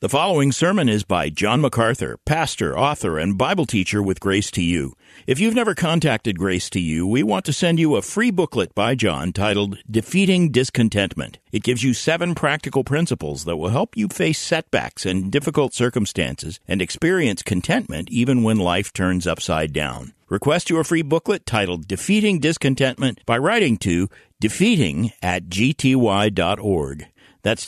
The following sermon is by John MacArthur, pastor, author, and Bible teacher with Grace to You. If you've never contacted Grace to You, we want to send you a free booklet by John titled Defeating Discontentment. It gives you 7 practical principles that will help you face setbacks and difficult circumstances and experience contentment even when life turns upside down. Request your free booklet titled Defeating Discontentment by writing to defeating@gty.org. That's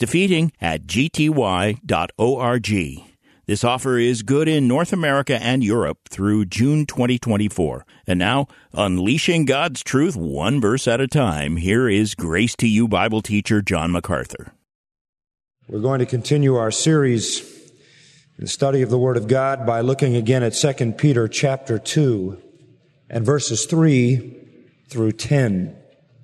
defeating@gty.org. This offer is good in North America and Europe through June 2024. And now, unleashing God's truth one verse at a time, here is Grace to You Bible teacher John MacArthur. We're going to continue our series in the study of the Word of God by looking again at 2 Peter chapter 2 and verses 3 through 10.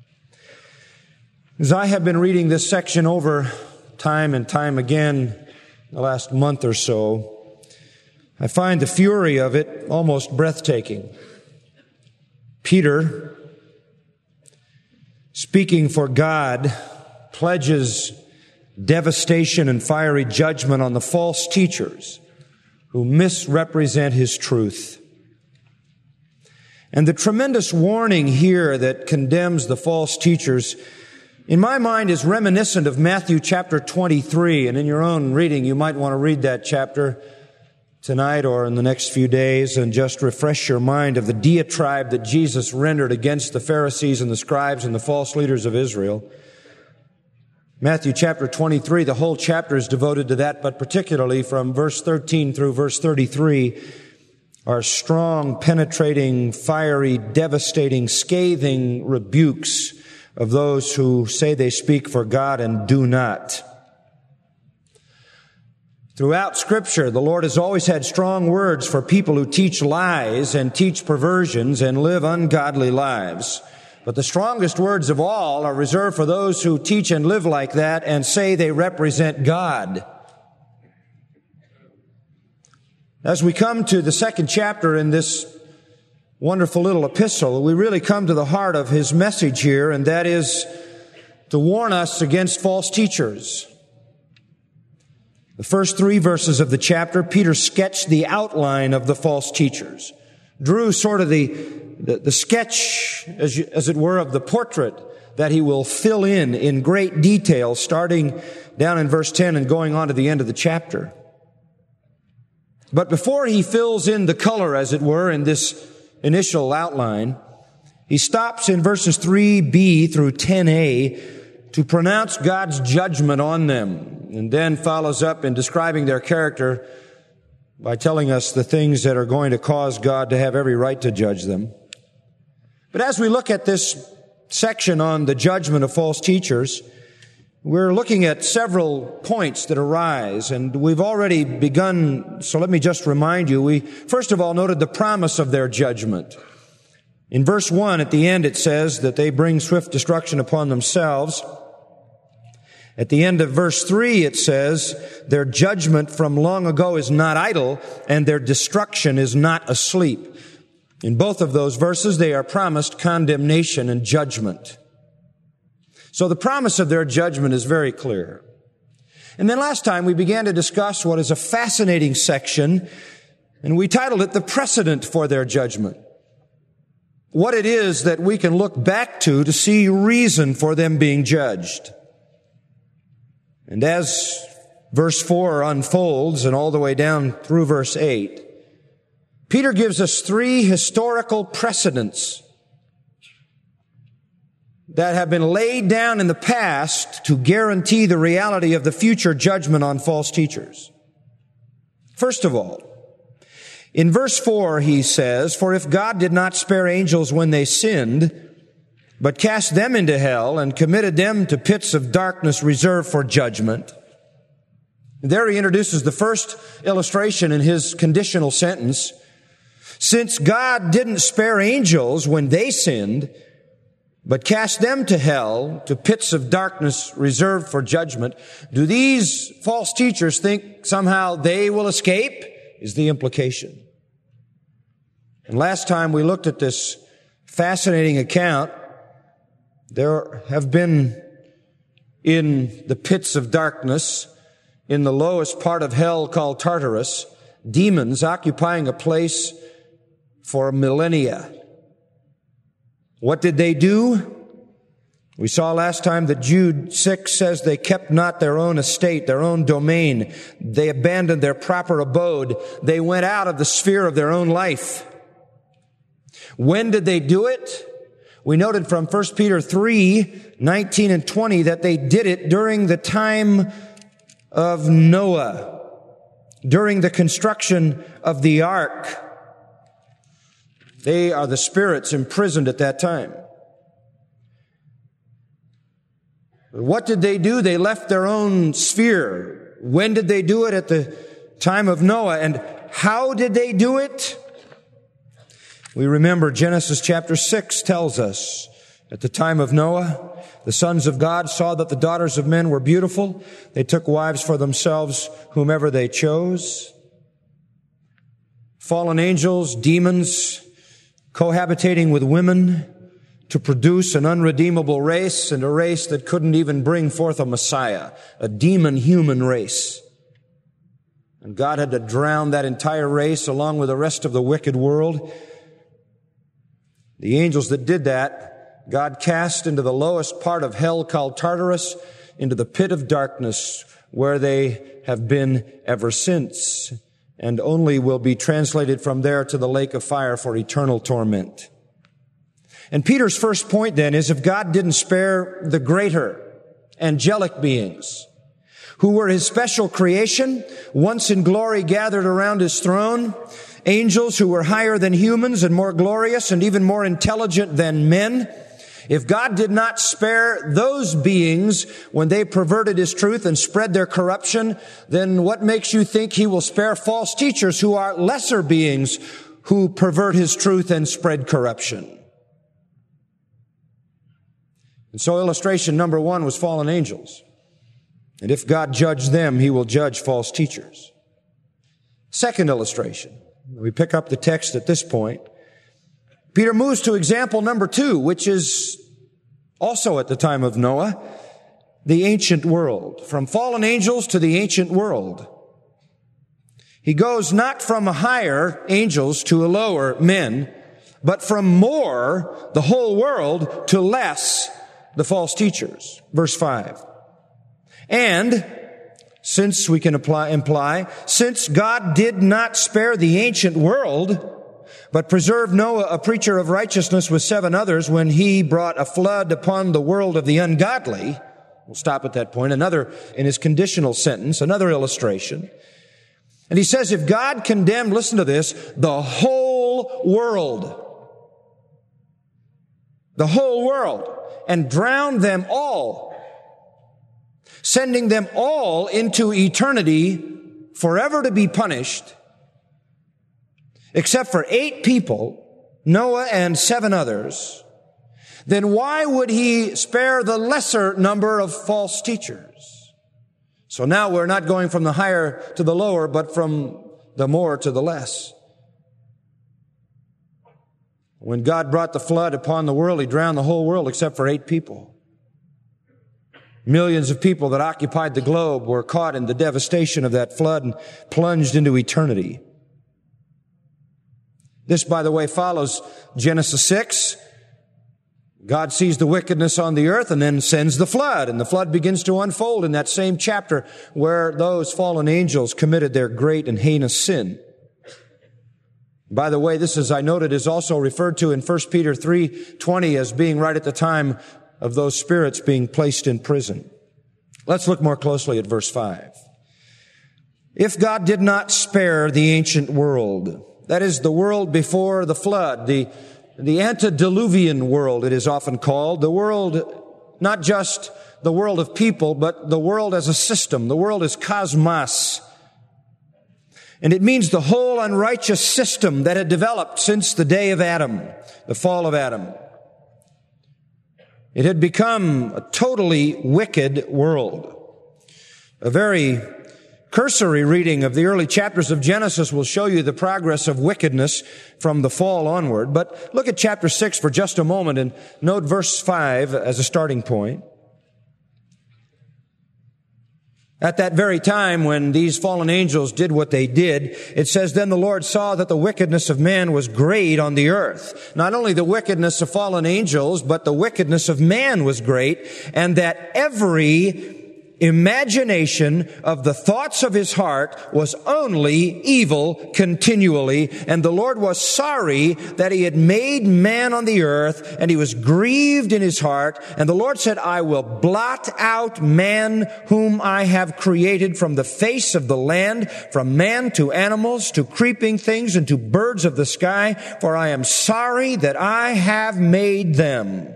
As I have been reading this section over time and time again the last month or so, I find the fury of it almost breathtaking. Peter, speaking for God, pledges devastation and fiery judgment on the false teachers who misrepresent His truth. And the tremendous warning here that condemns the false teachers, in my mind, is reminiscent of Matthew chapter 23. And in your own reading, you might want to read that chapter tonight or in the next few days and just refresh your mind of the diatribe that Jesus rendered against the Pharisees and the scribes and the false leaders of Israel. Matthew chapter 23, the whole chapter is devoted to that, but particularly from verse 13 through verse 33 are strong, penetrating, fiery, devastating, scathing rebukes of those who say they speak for God and do not. Throughout Scripture, the Lord has always had strong words for people who teach lies and teach perversions and live ungodly lives. But the strongest words of all are reserved for those who teach and live like that and say they represent God. As we come to the second chapter in this wonderful little epistle, we really come to the heart of his message here, and that is to warn us against false teachers. The first 3 verses of the chapter, Peter sketched the outline of the false teachers, drew sort of the sketch, as it were, of the portrait that he will fill in great detail, starting down in verse 10 and going on to the end of the chapter. But before he fills in the color, as it were, in this initial outline, he stops in verses 3b through 10a to pronounce God's judgment on them, and then follows up in describing their character by telling us the things that are going to cause God to have every right to judge them. But as we look at this section on the judgment of false teachers, we're looking at several points that arise, and we've already begun, so let me just remind you, we first of all noted the promise of their judgment. In verse 1, at the end, it says that they bring swift destruction upon themselves. At the end of verse 3, it says, their judgment from long ago is not idle, and their destruction is not asleep. In both of those verses, they are promised condemnation and judgment. So the promise of their judgment is very clear. And then last time we began to discuss what is a fascinating section, and we titled it The Precedent for Their Judgment. What it is that we can look back to see reason for them being judged. And as verse 4 unfolds and all the way down through verse 8, Peter gives us 3 historical precedents that have been laid down in the past to guarantee the reality of the future judgment on false teachers. First of all, in verse 4 he says, for if God did not spare angels when they sinned, but cast them into hell and committed them to pits of darkness reserved for judgment. There he introduces the first illustration in his conditional sentence. Since God didn't spare angels when they sinned, but cast them to hell, to pits of darkness reserved for judgment, do these false teachers think somehow they will escape? Is the implication. And last time we looked at this fascinating account. There have been in the pits of darkness in the lowest part of hell called Tartarus, demons occupying a place for millennia. What did they do? We saw last time that Jude 6 says they kept not their own estate, their own domain. They abandoned their proper abode. They went out of the sphere of their own life. When did they do it? We noted from 1 Peter 3:19 and 20 that they did it during the time of Noah, during the construction of the ark. They are the spirits imprisoned at that time. What did they do? They left their own sphere. When did they do it? At the time of Noah. And how did they do it? We remember Genesis chapter 6 tells us, at the time of Noah, the sons of God saw that the daughters of men were beautiful. They took wives for themselves, whomever they chose. Fallen angels, demons, cohabitating with women to produce an unredeemable race, and a race that couldn't even bring forth a Messiah, a demon-human race. And God had to drown that entire race along with the rest of the wicked world. The angels that did that, God cast into the lowest part of hell called Tartarus, into the pit of darkness, where they have been ever since, and only will be translated from there to the lake of fire for eternal torment. And Peter's first point then is, if God didn't spare the greater angelic beings, who were his special creation, once in glory gathered around his throne, angels who were higher than humans and more glorious and even more intelligent than men, if God did not spare those beings when they perverted his truth and spread their corruption, then what makes you think he will spare false teachers who are lesser beings who pervert his truth and spread corruption? And so illustration number one was fallen angels. And if God judged them, he will judge false teachers. Second illustration. We pick up the text at this point. Peter moves to example number two, which is also at the time of Noah, the ancient world. From fallen angels to the ancient world. He goes not from higher angels to lower men, but from more, the whole world, to less, the false teachers. Verse 5. And, since we can imply, since God did not spare the ancient world, but preserved Noah, a preacher of righteousness, with 7 others when he brought a flood upon the world of the ungodly. We'll stop at that point. Another, in his conditional sentence, another illustration. And he says, if God condemned, listen to this, the whole world, and drowned them all, sending them all into eternity forever to be punished, except for 8 people, Noah and 7 others, then why would he spare the lesser number of false teachers? So now we're not going from the higher to the lower, but from the more to the less. When God brought the flood upon the world, he drowned the whole world except for 8 people. Millions of people that occupied the globe were caught in the devastation of that flood and plunged into eternity. This, by the way, follows Genesis 6. God sees the wickedness on the earth and then sends the flood. And the flood begins to unfold in that same chapter where those fallen angels committed their great and heinous sin. By the way, this, as I noted, is also referred to in 1 Peter 3:20 as being right at the time of those spirits being placed in prison. Let's look more closely at verse 5. If God did not spare the ancient world, that is the world before the flood, the antediluvian world it is often called, the world, not just the world of people, but the world as a system, the world as cosmos. And it means the whole unrighteous system that had developed since the day of Adam, the fall of Adam. It had become a totally wicked world. A very cursory reading of the early chapters of Genesis will show you the progress of wickedness from the fall onward. But look at chapter 6 for just a moment and note verse 5 as a starting point. At that very time when these fallen angels did what they did, it says, then the Lord saw that the wickedness of man was great on the earth. Not only the wickedness of fallen angels, but the wickedness of man was great, and that every imagination of the thoughts of his heart was only evil continually. And the Lord was sorry that he had made man on the earth, and he was grieved in his heart. And the Lord said, I will blot out man whom I have created from the face of the land, from man to animals, to creeping things, and to birds of the sky, for I am sorry that I have made them.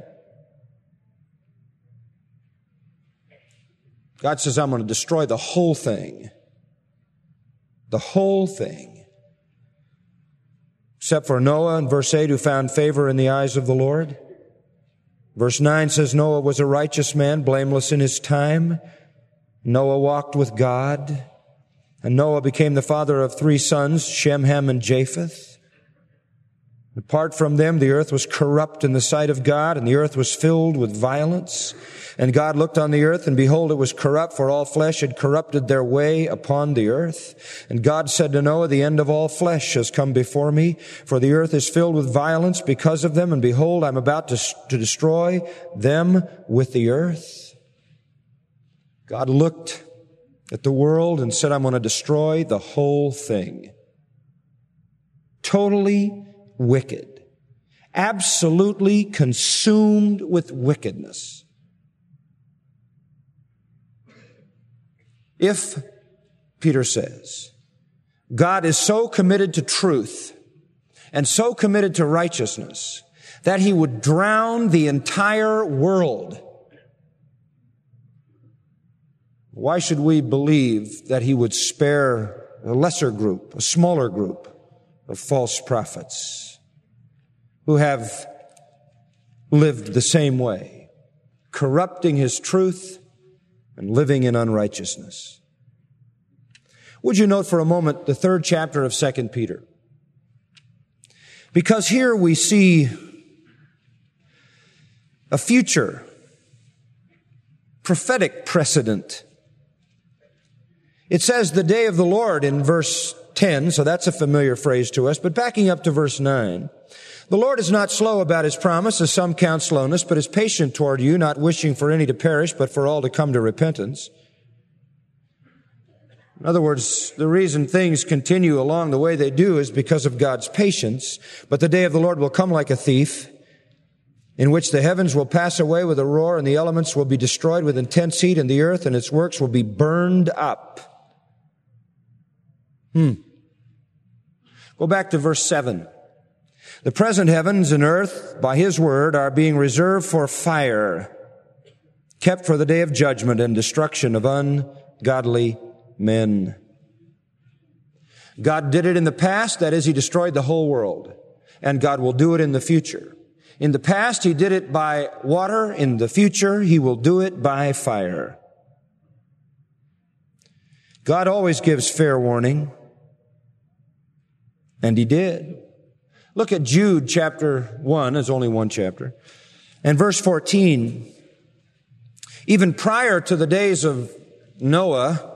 God says, I'm going to destroy the whole thing. The whole thing. Except for Noah in verse 8, who found favor in the eyes of the Lord. Verse 9 says, Noah was a righteous man, blameless in his time. Noah walked with God. And Noah became the father of 3 sons, Shem, Ham, and Japheth. Apart from them, the earth was corrupt in the sight of God, and the earth was filled with violence. And God looked on the earth, and behold, it was corrupt, for all flesh had corrupted their way upon the earth. And God said to Noah, the end of all flesh has come before me, for the earth is filled with violence because of them, and behold, I'm about to destroy them with the earth. God looked at the world and said, I'm going to destroy the whole thing. Totally wicked. Absolutely consumed with wickedness. If, Peter says, God is so committed to truth and so committed to righteousness that he would drown the entire world, why should we believe that he would spare a lesser group, a smaller group of false prophets who have lived the same way, corrupting his truth and living in unrighteousness? Would you note for a moment the 3rd chapter of 2 Peter? Because here we see a future prophetic precedent. It says the day of the Lord in verse 10, so that's a familiar phrase to us, but backing up to verse 9. The Lord is not slow about his promise, as some count slowness, but is patient toward you, not wishing for any to perish, but for all to come to repentance. In other words, the reason things continue along the way they do is because of God's patience. But the day of the Lord will come like a thief, in which the heavens will pass away with a roar, and the elements will be destroyed with intense heat, and the earth and its works will be burned up. Go back to verse 7. The present heavens and earth, by his word, are being reserved for fire, kept for the day of judgment and destruction of ungodly men. God did it in the past, that is, he destroyed the whole world. And God will do it in the future. In the past, he did it by water. In the future, he will do it by fire. God always gives fair warning. And he did. Look at Jude chapter 1, it's only one chapter, and verse 14. Even prior to the days of Noah,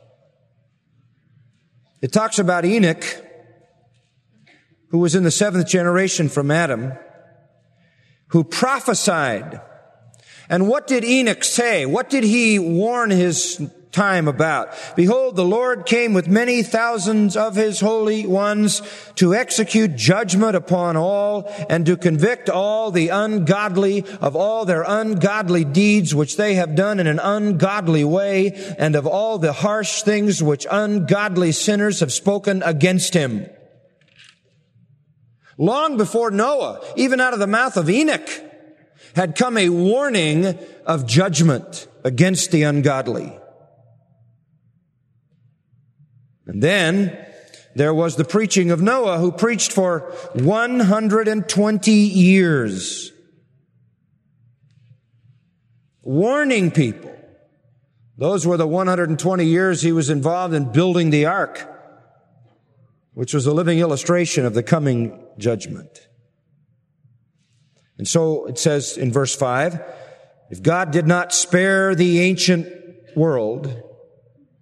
it talks about Enoch, who was in the 7th generation from Adam, who prophesied. And what did Enoch say? What did he warn his time about? Behold, the Lord came with many thousands of his holy ones to execute judgment upon all and to convict all the ungodly of all their ungodly deeds which they have done in an ungodly way, and of all the harsh things which ungodly sinners have spoken against him. Long before Noah, even out of the mouth of Enoch, had come a warning of judgment against the ungodly. And then there was the preaching of Noah, who preached for 120 years, warning people. Those were the 120 years he was involved in building the ark, which was a living illustration of the coming judgment. And so it says in verse 5, if God did not spare the ancient world,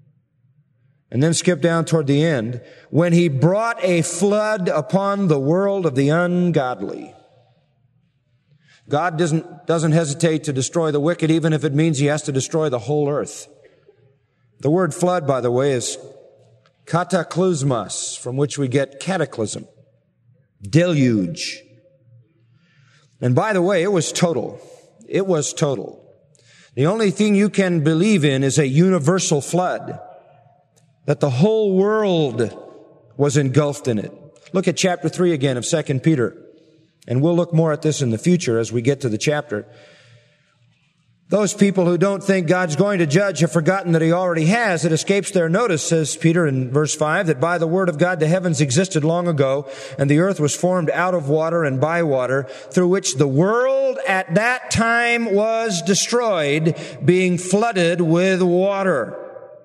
And then skip down toward the end. When he brought a flood upon the world of the ungodly. God doesn't hesitate to destroy the wicked, even if it means he has to destroy the whole earth. The word flood, by the way, is kataklysmos, from which we get cataclysm, deluge. And by the way, it was total. It was total. The only thing you can believe in is a universal flood, that the whole world was engulfed in it. Look at chapter 3 again of 2 Peter, and we'll look more at this in the future as we get to the chapter. Those people who don't think God's going to judge have forgotten that he already has. It escapes their notice, says Peter in verse 5, that by the word of God the heavens existed long ago, and the earth was formed out of water and by water, through which the world at that time was destroyed, being flooded with water.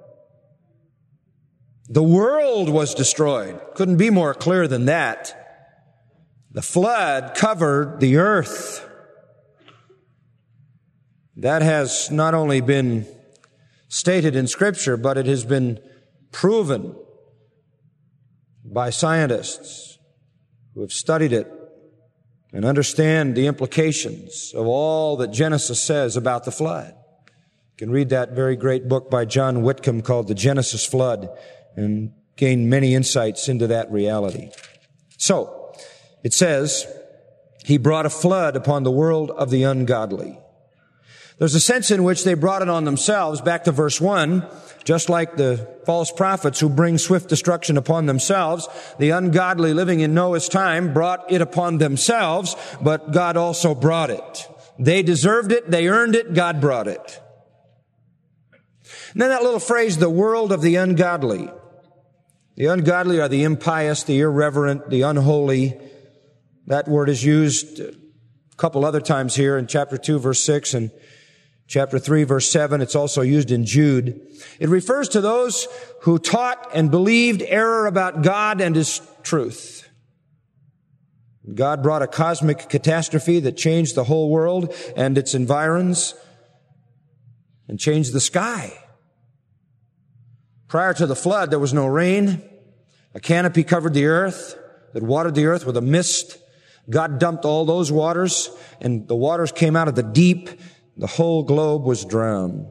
The world was destroyed. Couldn't be more clear than that. The flood covered the earth. That has not only been stated in Scripture, but it has been proven by scientists who have studied it and understand the implications of all that Genesis says about the flood. You can read that very great book by John Whitcomb called The Genesis Flood and gain many insights into that reality. So, it says, he brought a flood upon the world of the ungodly. There's a sense in which they brought it on themselves, back to verse 1, just like the false prophets who bring swift destruction upon themselves. The ungodly living in Noah's time brought it upon themselves, but God also brought it. They deserved it, they earned it, God brought it. And then that little phrase, the world of the ungodly. The ungodly are the impious, the irreverent, the unholy. That word is used a couple other times here in chapter 2, verse 6, and chapter 3, verse 7, it's also used in Jude. It refers to those who taught and believed error about God and His truth. God brought a cosmic catastrophe that changed the whole world and its environs and changed the sky. Prior to the flood, there was no rain. A canopy covered the earth that watered the earth with a mist. God dumped all those waters, and the waters came out of the deep. The whole globe was drowned.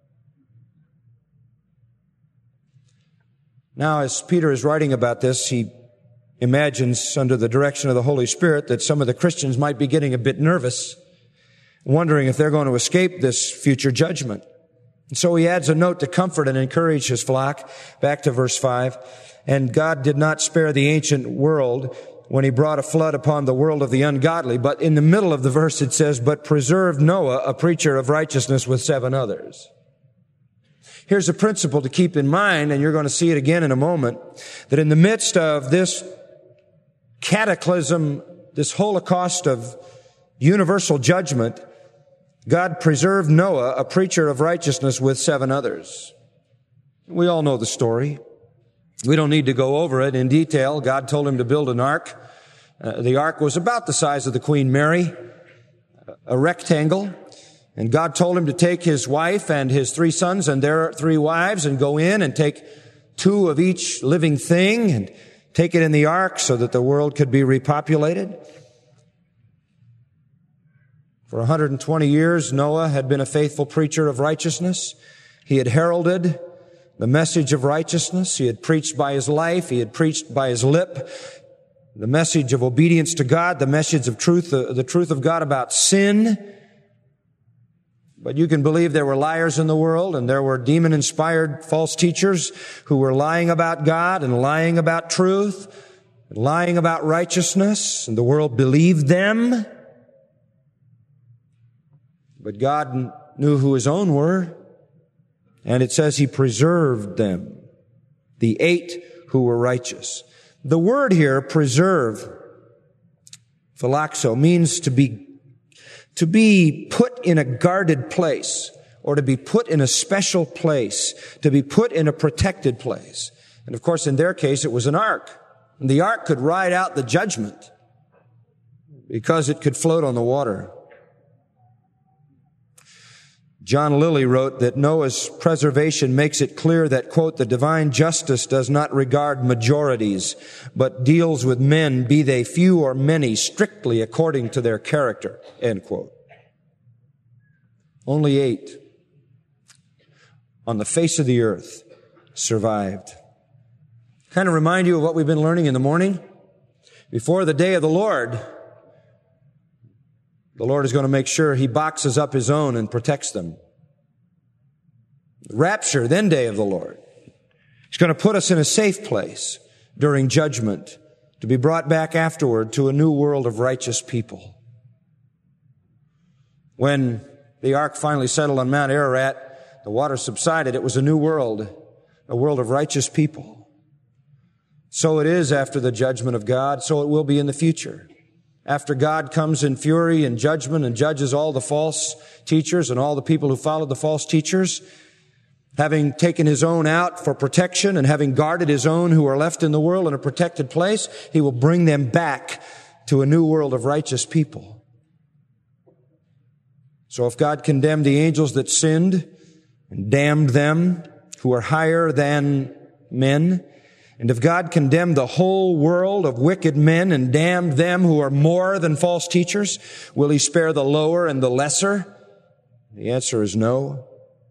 Now, as Peter is writing about this, he imagines, under the direction of the Holy Spirit, that some of the Christians might be getting a bit nervous, wondering if they're going to escape this future judgment. And so he adds a note to comfort and encourage his flock, back to verse 5. And God did not spare the ancient world when he brought a flood upon the world of the ungodly. But in the middle of the verse it says, but preserved Noah, a preacher of righteousness, with 7 others. Here's a principle to keep in mind, and you're going to see it again in a moment, that in the midst of this cataclysm, this holocaust of universal judgment, God preserved Noah, a preacher of righteousness, with 7 others. We all know the story. We don't need to go over it in detail. God told him to build an ark. The ark was about the size of the Queen Mary, a rectangle. And God told him to take his wife and his 3 sons and their 3 wives and go in and take 2 of each living thing and take it in the ark so that the world could be repopulated. For 120 years, Noah had been a faithful preacher of righteousness. He had heralded the message of righteousness. He had preached by his life. He had preached by his lip the message of obedience to God, the message of truth, the truth of God about sin. But you can believe there were liars in the world, and there were demon-inspired false teachers who were lying about God and lying about truth, and lying about righteousness, and the world believed them. But God knew who His own were, and it says He preserved them, the 8 who were righteous. The word here, preserve, philaxo, means to be put in a guarded place, or to be put in a special place, to be put in a protected place. And of course, in their case, it was an ark. And the ark could ride out the judgment because it could float on the water. John Lilly wrote that Noah's preservation makes it clear that, quote, the divine justice does not regard majorities, but deals with men, be they few or many, strictly according to their character, end quote. Only 8 on the face of the earth survived. Kind of remind you of what we've been learning in the morning? Before the day of the Lord is going to make sure He boxes up His own and protects them. Rapture, then day of the Lord. He's going to put us in a safe place during judgment to be brought back afterward to a new world of righteous people. When the ark finally settled on Mount Ararat, the water subsided. It was a new world, a world of righteous people. So it is after the judgment of God, so it will be in the future. After God comes in fury and judgment and judges all the false teachers and all the people who followed the false teachers, having taken His own out for protection and having guarded His own who are left in the world in a protected place, He will bring them back to a new world of righteous people. So if God condemned the angels that sinned and damned them who are higher than men, and if God condemned the whole world of wicked men and damned them who are more than false teachers, will He spare the lower and the lesser? The answer is no.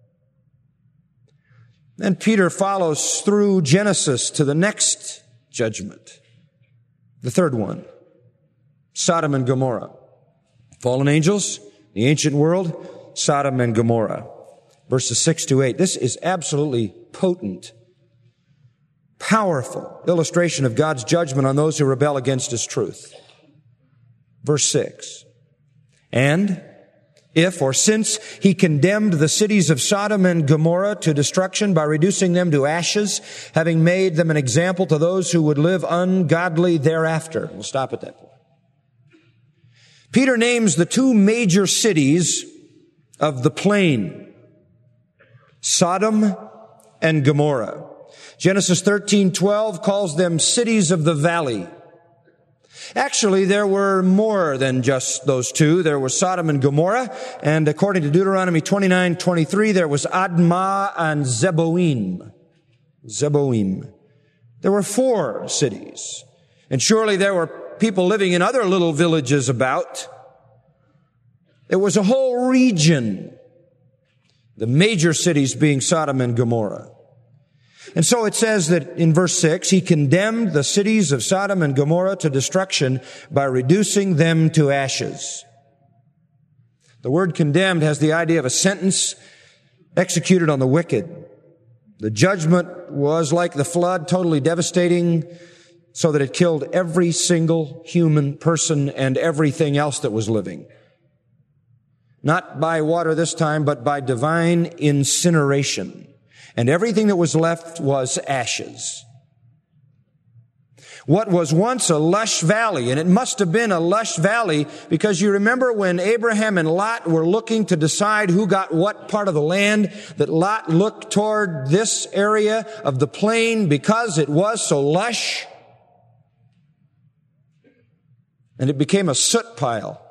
Then Peter follows through Genesis to the next judgment, the third one, Sodom and Gomorrah. Fallen angels, the ancient world, Sodom and Gomorrah. Verses 6 to 8. This is absolutely potent, powerful illustration of God's judgment on those who rebel against His truth. Verse 6. And if or since He condemned the cities of Sodom and Gomorrah to destruction by reducing them to ashes, having made them an example to those who would live ungodly thereafter. We'll stop at that point. Peter names the 2 major cities of the plain, Sodom and Gomorrah. Genesis 13:12 calls them cities of the valley. Actually, there were more than just those 2. There was Sodom and Gomorrah, and according to Deuteronomy 29:23, there was Admah and Zeboim. There were 4 cities. And surely there were people living in other little villages about. It was a whole region, the major cities being Sodom and Gomorrah. And so it says that in verse 6, He condemned the cities of Sodom and Gomorrah to destruction by reducing them to ashes. The word condemned has the idea of a sentence executed on the wicked. The judgment was like the flood, totally devastating, so that it killed every single human person and everything else that was living. Not by water this time, but by divine incineration. And everything that was left was ashes. What was once a lush valley, and it must have been a lush valley because you remember when Abraham and Lot were looking to decide who got what part of the land, that Lot looked toward this area of the plain because it was so lush. And it became a soot pile.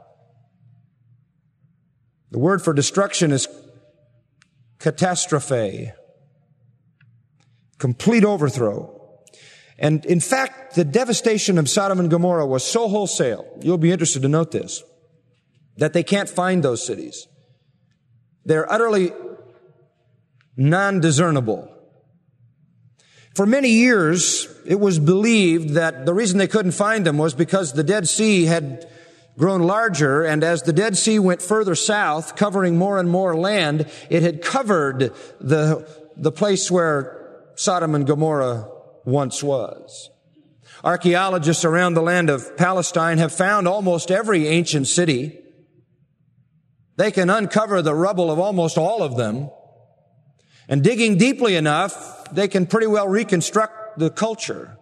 The word for destruction is catastrophe. Complete overthrow. And in fact, the devastation of Sodom and Gomorrah was so wholesale, you'll be interested to note this, that they can't find those cities. They're utterly non-discernible. For many years, it was believed that the reason they couldn't find them was because the Dead Sea had grown larger, and as the Dead Sea went further south, covering more and more land, it had covered the place where Sodom and Gomorrah once was. Archaeologists around the land of Palestine have found almost every ancient city. They can uncover the rubble of almost all of them. And digging deeply enough, they can pretty well reconstruct the culture.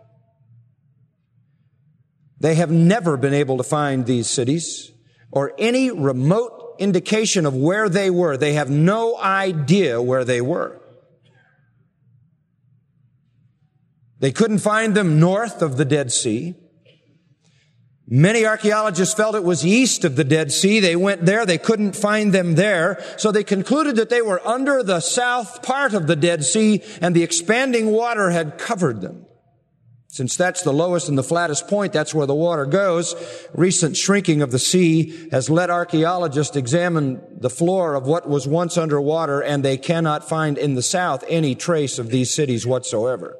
They have never been able to find these cities or any remote indication of where they were. They have no idea where they were. They couldn't find them north of the Dead Sea. Many archaeologists felt it was east of the Dead Sea. They went there. They couldn't find them there. So they concluded that they were under the south part of the Dead Sea and the expanding water had covered them. Since that's the lowest and the flattest point, that's where the water goes. Recent shrinking of the sea has let archaeologists examine the floor of what was once underwater, and they cannot find in the south any trace of these cities whatsoever.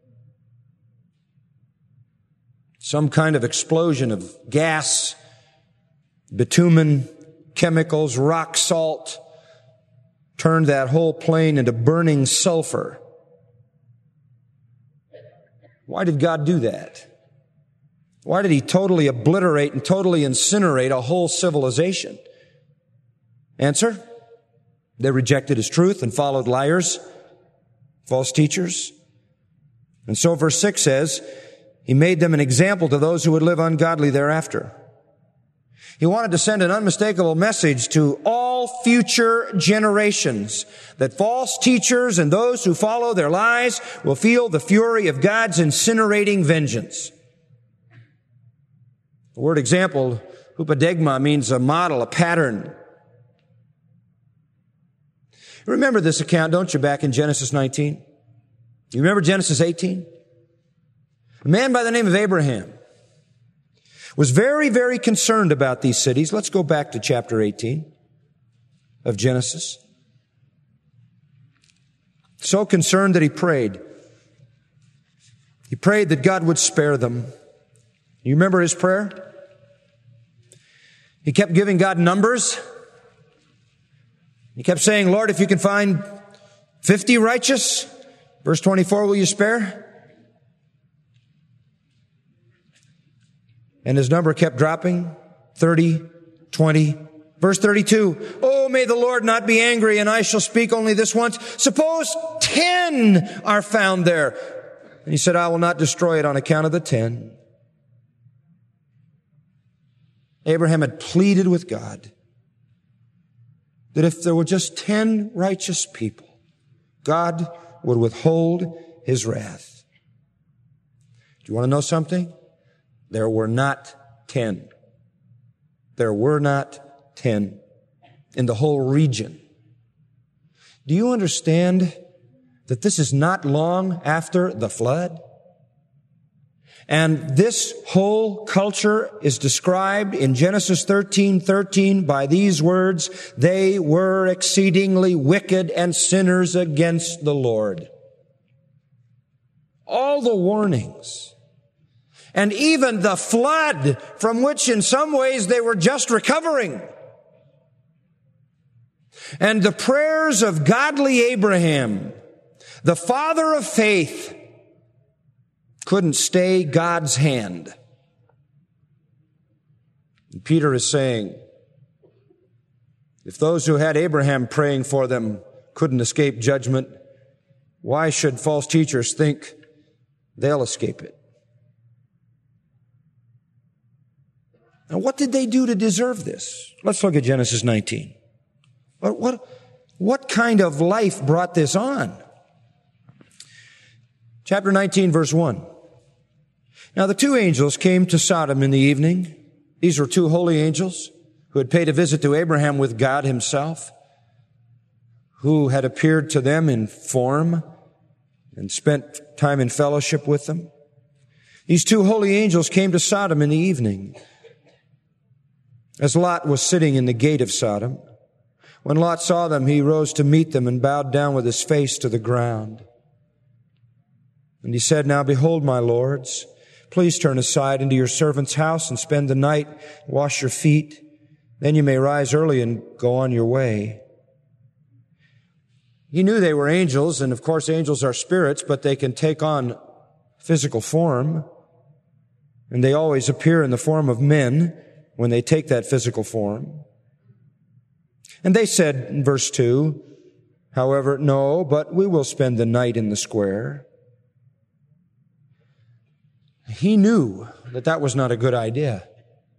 Some kind of explosion of gas, bitumen, chemicals, rock salt, turned that whole plain into burning sulfur. Why did God do that? Why did He totally obliterate and totally incinerate a whole civilization? Answer: they rejected His truth and followed liars, false teachers. And so verse 6 says, He made them an example to those who would live ungodly thereafter. He wanted to send an unmistakable message to all future generations that false teachers and those who follow their lies will feel the fury of God's incinerating vengeance. The word example, hupadegma, means a model, a pattern. Remember this account, don't you, back in Genesis 19? You remember Genesis 18? A man by the name of Abraham was very, very concerned about these cities. Let's go back to chapter 18 of Genesis. So concerned that he prayed. He prayed that God would spare them. You remember his prayer? He kept giving God numbers. He kept saying, Lord, if you can find 50 righteous, verse 24, will you spare? And his number kept dropping, 30, 20. Verse 32, oh, may the Lord not be angry, and I shall speak only this once. Suppose 10 are found there. And he said, I will not destroy it on account of the 10. Abraham had pleaded with God that if there were just 10 righteous people, God would withhold His wrath. Do you want to know something? There were not 10. There were not 10 in the whole region. Do you understand that this is not long after the flood? And this whole culture is described in Genesis 13:13 by these words, they were exceedingly wicked and sinners against the Lord. All the warnings, and even the flood from which in some ways they were just recovering. And the prayers of godly Abraham, the father of faith, couldn't stay God's hand. And Peter is saying, if those who had Abraham praying for them couldn't escape judgment, why should false teachers think they'll escape it? Now, what did they do to deserve this? Let's look at Genesis 19. What kind of life brought this on? Chapter 19, verse 1. Now the two angels came to Sodom in the evening. These were two holy angels who had paid a visit to Abraham with God Himself, who had appeared to them in form and spent time in fellowship with them. These two holy angels came to Sodom in the evening. As Lot was sitting in the gate of Sodom, when Lot saw them, he rose to meet them and bowed down with his face to the ground. And he said, now behold, my lords, please turn aside into your servant's house and spend the night, wash your feet. Then you may rise early and go on your way. He knew they were angels, and of course angels are spirits, but they can take on physical form. And they always appear in the form of men when they take that physical form. And they said in verse 2, however, no, but we will spend the night in the square. He knew that that was not a good idea.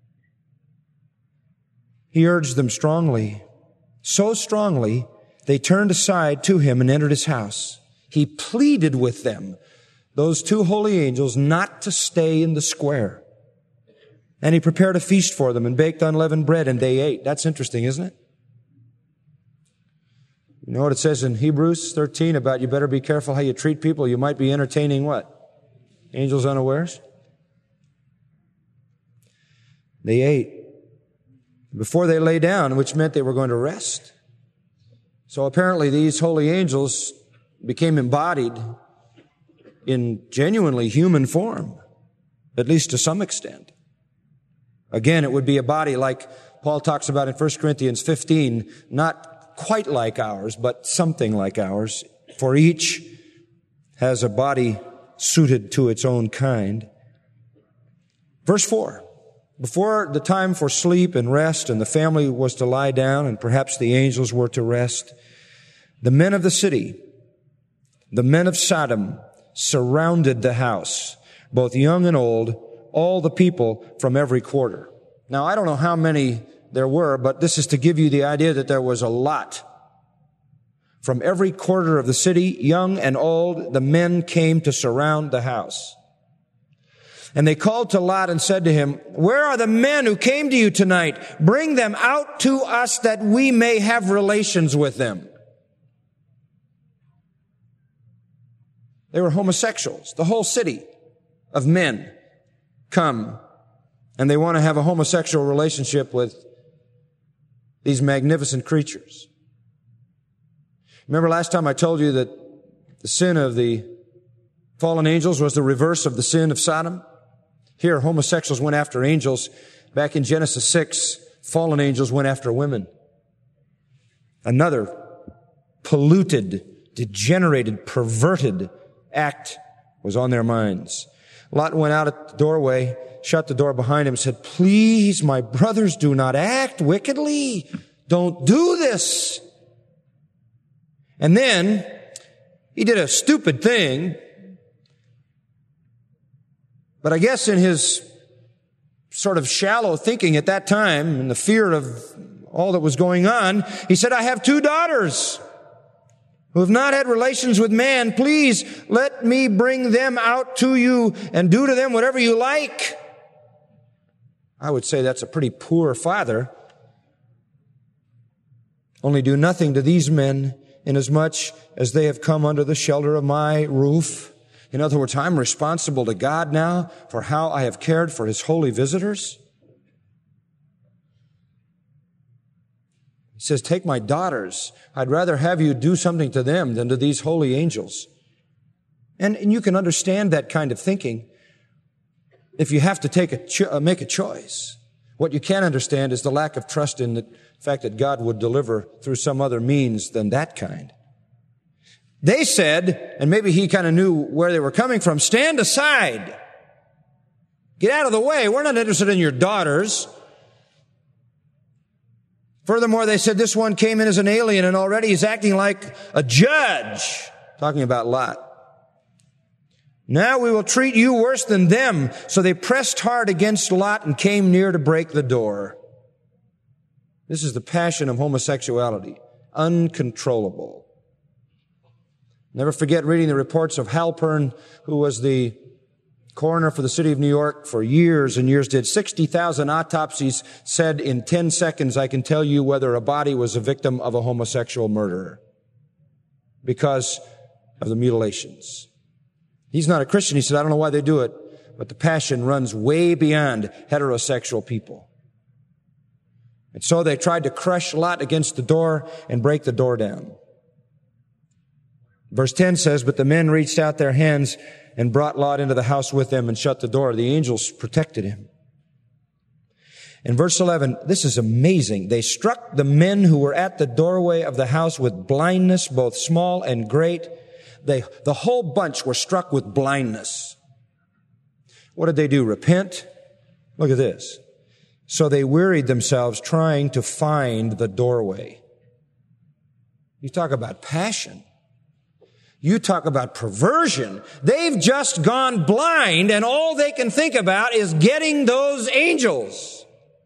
He urged them strongly, so strongly, they turned aside to him and entered his house. He pleaded with them, those two holy angels, not to stay in the square. And he prepared a feast for them and baked unleavened bread, and they ate. That's interesting, isn't it? You know what it says in Hebrews 13 about you better be careful how you treat people. You might be entertaining what? Angels unawares? They ate before they lay down, which meant they were going to rest. So apparently these holy angels became embodied in genuinely human form, at least to some extent. Again, it would be a body like Paul talks about in 1 Corinthians 15, not quite like ours, but something like ours, for each has a body suited to its own kind. Verse 4, before the time for sleep and rest, and the family was to lie down, and perhaps the angels were to rest, the men of the city, the men of Sodom, surrounded the house, both young and old, all the people from every quarter. Now, I don't know how many there were, but this is to give you the idea that there was a lot. From every quarter of the city, young and old, the men came to surround the house. And they called to Lot and said to him, "Where are the men who came to you tonight? Bring them out to us that we may have relations with them." They were homosexuals. The whole city of men come, and they want to have a homosexual relationship with these magnificent creatures. Remember last time I told you that the sin of the fallen angels was the reverse of the sin of Sodom? Here, homosexuals went after angels. Back in Genesis 6, fallen angels went after women. Another polluted, degenerated, perverted act was on their minds. Lot went out at the doorway, shut the door behind him, and said, "Please, my brothers, do not act wickedly. Don't do this." And then he did a stupid thing. But I guess in his sort of shallow thinking at that time, in the fear of all that was going on, he said, "I have 2 daughters who have not had relations with man. Please let me bring them out to you and do to them whatever you like." I would say that's a pretty poor father. "Only do nothing to these men inasmuch as they have come under the shelter of my roof." In other words, I'm responsible to God now for how I have cared for His holy visitors. He says, "Take my daughters. I'd rather have you do something to them than to these holy angels." And you can understand that kind of thinking if you have to make a choice. What you can't understand is the lack of trust in the fact that God would deliver through some other means than that kind. They said, and maybe he kind of knew where they were coming from, "Stand aside. Get out of the way. We're not interested in your daughters." Furthermore, they said, "This one came in as an alien and already he's acting like a judge." Talking about Lot. "Now we will treat you worse than them." So they pressed hard against Lot and came near to break the door. This is the passion of homosexuality. Uncontrollable. Never forget reading the reports of Halpern, who was the coroner for the city of New York for years and years, did 60,000 autopsies, said in 10 seconds, "I can tell you whether a body was a victim of a homosexual murderer," because of the mutilations. He's not a Christian. He said, "I don't know why they do it, but the passion runs way beyond heterosexual people." And so they tried to crush Lot against the door and break the door down. Verse 10 says, "But the men reached out their hands and brought Lot into the house with them and shut the door. The angels protected him." In verse 11, this is amazing. "They struck the men who were at the doorway of the house with blindness, both small and great." The whole bunch were struck with blindness. What did they do? Repent? Look at this. "So they wearied themselves trying to find the doorway." You talk about passion. You talk about perversion. They've just gone blind, and all they can think about is getting those angels.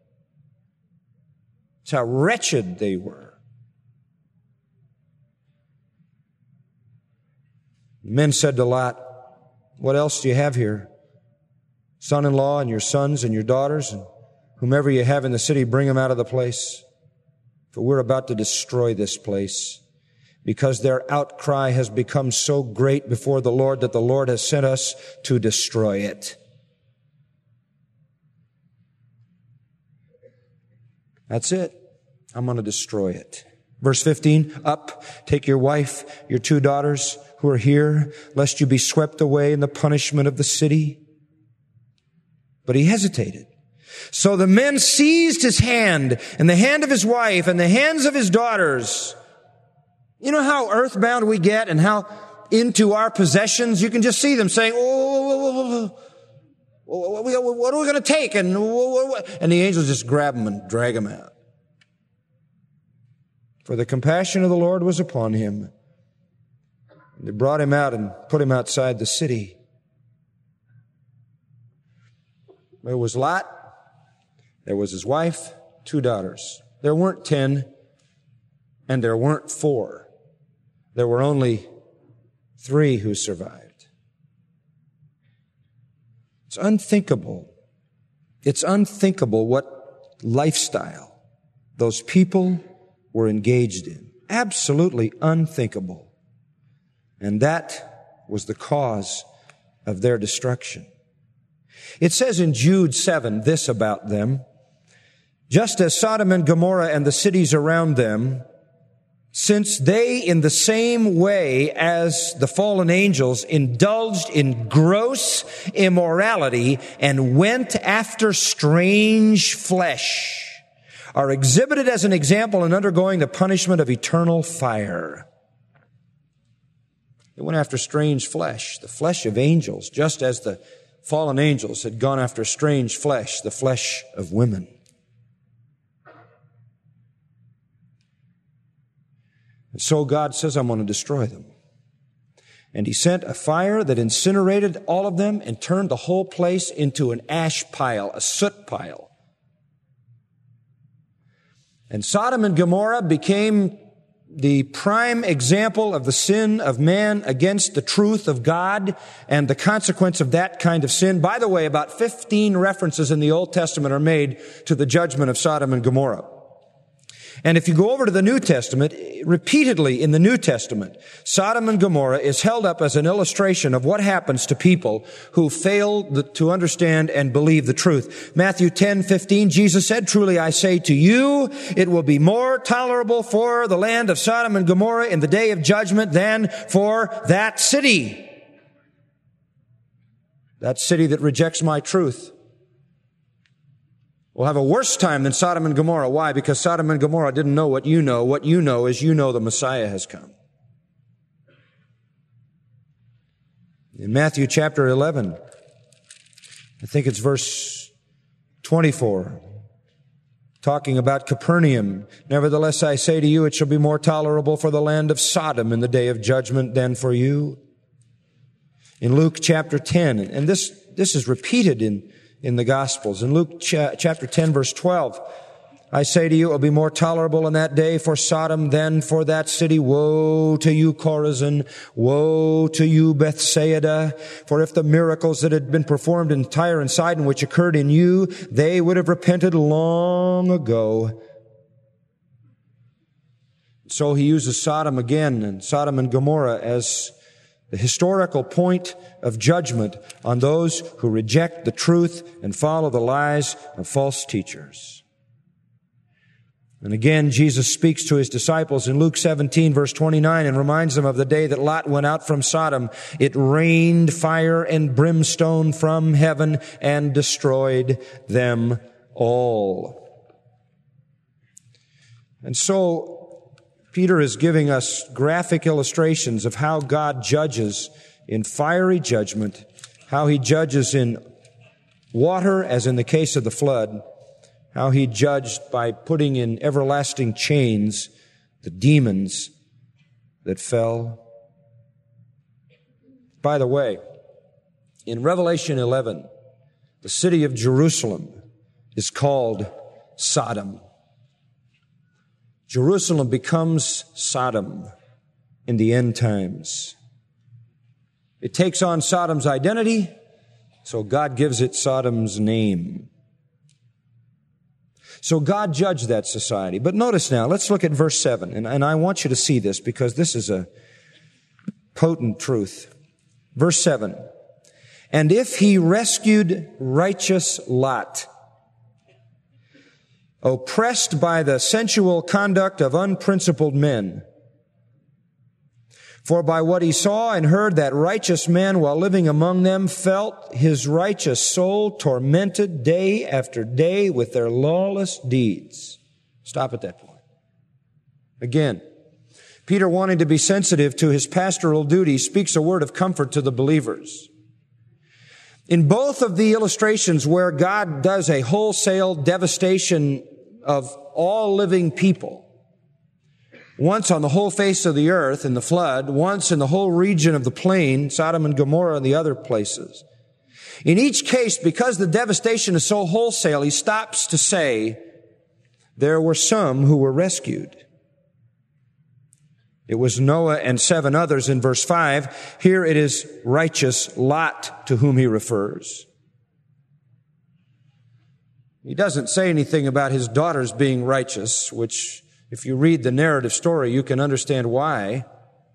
That's how wretched they were. The men said to Lot, "What else do you have here?" son-in-law and your sons and your daughters and whomever you have in the city, bring them out of the place. For we're about to destroy this place because their outcry has become so great before the Lord that the Lord has sent us to destroy it. That's it. I'm going to destroy it. Verse 15, up, take your wife, your 2 daughters who are here, lest you be swept away in the punishment of the city. But he hesitated. So the men seized his hand and the hand of his wife and the hands of his daughters. You know how earthbound we get and how into our possessions? You can just see them saying, oh, what are we going to take? And the angels just grab them and drag them out. For the compassion of the Lord was upon him. They brought him out and put him outside the city. There was Lot. There was his wife, 2 daughters. There weren't 10, and there weren't 4. There were only 3 who survived. It's unthinkable. It's unthinkable what lifestyle those people were engaged in. Absolutely unthinkable. And that was the cause of their destruction. It says in Jude 7 this about them: just as Sodom and Gomorrah and the cities around them, since they in the same way as the fallen angels indulged in gross immorality and went after strange flesh, are exhibited as an example in undergoing the punishment of eternal fire. They went after strange flesh, the flesh of angels, just as the fallen angels had gone after strange flesh, the flesh of women. And so God says, I'm going to destroy them. And he sent a fire that incinerated all of them and turned the whole place into an ash pile, a soot pile. And Sodom and Gomorrah became the prime example of the sin of man against the truth of God and the consequence of that kind of sin. By the way, about 15 references in the Old Testament are made to the judgment of Sodom and Gomorrah. And if you go over to the New Testament, repeatedly in the New Testament, Sodom and Gomorrah is held up as an illustration of what happens to people who fail to understand and believe the truth. Matthew 10:15, Jesus said, truly I say to you, it will be more tolerable for the land of Sodom and Gomorrah in the day of judgment than for that city. That city that rejects my truth will have a worse time than Sodom and Gomorrah. Why? Because Sodom and Gomorrah didn't know what you know. What you know is you know the Messiah has come. In Matthew chapter 11, I think it's verse 24, talking about Capernaum. Nevertheless, I say to you, it shall be more tolerable for the land of Sodom in the day of judgment than for you. In Luke chapter 10, and this is repeated in the Gospels. In Luke chapter 10, verse 12, I say to you, it will be more tolerable in that day for Sodom than for that city. Woe to you, Chorazin! Woe to you, Bethsaida! For if the miracles that had been performed in Tyre and Sidon, which occurred in you, they would have repented long ago. So he uses Sodom again, and Sodom and Gomorrah as the historical point of judgment on those who reject the truth and follow the lies of false teachers. And again, Jesus speaks to his disciples in Luke 17, verse 29, and reminds them of the day that Lot went out from Sodom. It rained fire and brimstone from heaven and destroyed them all. And so Peter is giving us graphic illustrations of how God judges in fiery judgment, how he judges in water, as in the case of the flood, how he judged by putting in everlasting chains the demons that fell. By the way, in Revelation 11, the city of Jerusalem is called Sodom. Jerusalem becomes Sodom in the end times. It takes on Sodom's identity, So God gives it Sodom's name. So God judged that society. But notice now, let's look at verse 7. And I want you to see this because this is a potent truth. Verse 7. And if he rescued righteous Lot, oppressed by the sensual conduct of unprincipled men, for by what he saw and heard, that righteous man, while living among them, felt his righteous soul tormented day after day with their lawless deeds. Stop at that point. Again, Peter, wanting to be sensitive to his pastoral duty, speaks a word of comfort to the believers. In both of the illustrations where God does a wholesale devastation of all living people, once on the whole face of the earth in the flood, once in the whole region of the plain, Sodom and Gomorrah and the other places. In each case, because the devastation is so wholesale, he stops to say, there were some who were rescued. It was Noah and 7 others in verse 5. Here it is righteous Lot to whom he refers. He doesn't say anything about his daughters being righteous, which if you read the narrative story, you can understand why.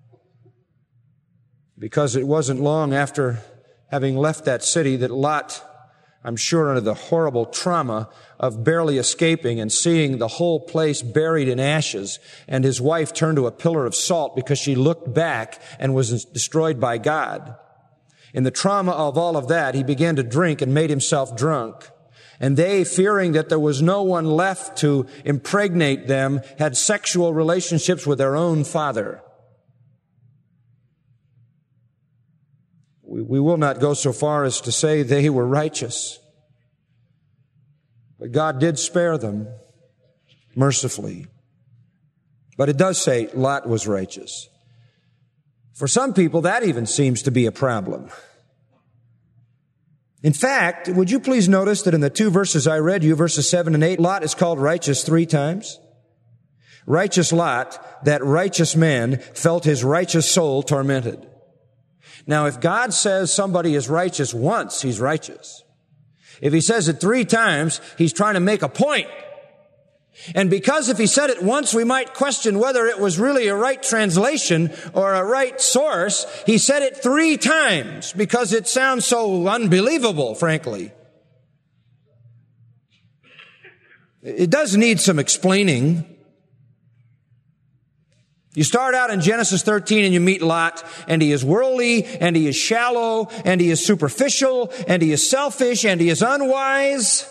Because it wasn't long after having left that city that Lot, I'm sure under the horrible trauma of barely escaping and seeing the whole place buried in ashes, and his wife turned to a pillar of salt because she looked back and was destroyed by God. In the trauma of all of that, he began to drink and made himself drunk. And they, fearing that there was no one left to impregnate them, had sexual relationships with their own father. We will not go so far as to say they were righteous. But God did spare them mercifully. But it does say Lot was righteous. For some people, that even seems to be a problem. In fact, would you please notice that in the 2 verses I read you, verses 7 and 8, Lot is called righteous 3 times? Righteous Lot, that righteous man, felt his righteous soul tormented. Now, if God says somebody is righteous once, he's righteous. If he says it 3 times, he's trying to make a point. And because if he said it once, we might question whether it was really a right translation or a right source, he said it 3 times because it sounds so unbelievable, frankly. It does need some explaining. You start out in Genesis 13 and you meet Lot, and he is worldly, and he is shallow, and he is superficial, and he is selfish, and he is unwise.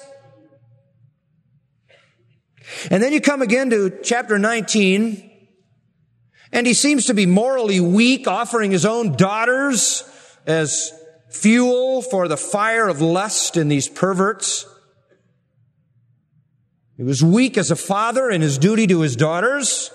And then you come again to chapter 19, and he seems to be morally weak, offering his own daughters as fuel for the fire of lust in these perverts. He was weak as a father in his duty to his daughters.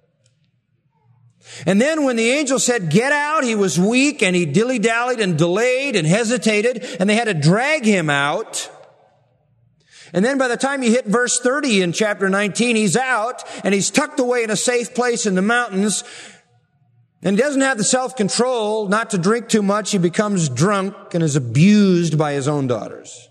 And then when the angel said, get out, he was weak, and he dilly-dallied and delayed and hesitated, and they had to drag him out. And then by the time you hit verse 30 in chapter 19, he's out, and he's tucked away in a safe place in the mountains, and he doesn't have the self-control not to drink too much. He becomes drunk and is abused by his own daughters.